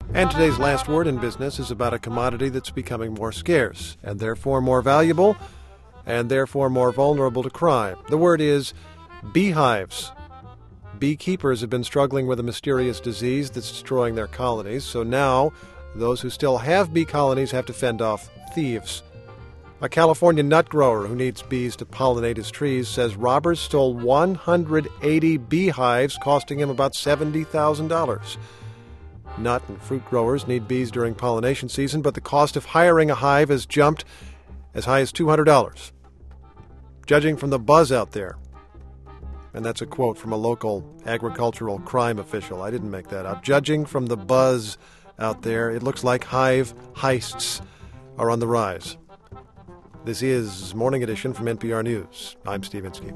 And today's last word in business is about a commodity that's becoming more scarce, and therefore more valuable, and therefore more vulnerable to crime. The word is beehives. Beekeepers have been struggling with a mysterious disease that's destroying their colonies, so now those who still have bee colonies have to fend off thieves. A California nut grower who needs bees to pollinate his trees says robbers stole 180 beehives, costing him about $70,000. Nut and fruit growers need bees during pollination season, but the cost of hiring a hive has jumped as high as $200. Judging from the buzz out there, and that's a quote from a local agricultural crime official. I didn't make that up. Judging from the buzz out there, it looks like hive heists are on the rise. This is Morning Edition from NPR News. I'm Steve Inskeep.